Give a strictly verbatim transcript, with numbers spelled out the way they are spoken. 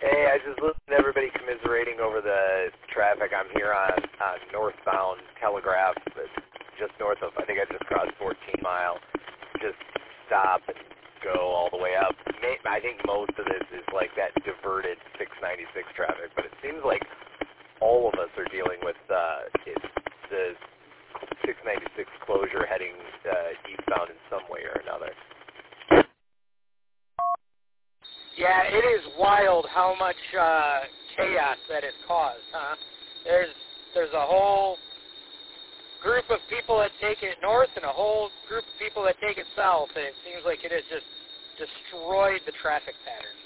Hey, I just listened to everybody commiserating over the traffic. I'm here on, on northbound Telegraph, just north of, I think I just crossed fourteen mile. Just stop and go all the way up. I think most of this is like that diverted six ninety-six traffic, but it seems like all of us are dealing with uh, it, the six ninety-six closure heading uh, eastbound in some way or another. Yeah, it is wild how much uh, chaos that it caused, huh? There's there's a whole group of people that take it north and a whole group of people that take it south, and it seems like it has just destroyed the traffic pattern.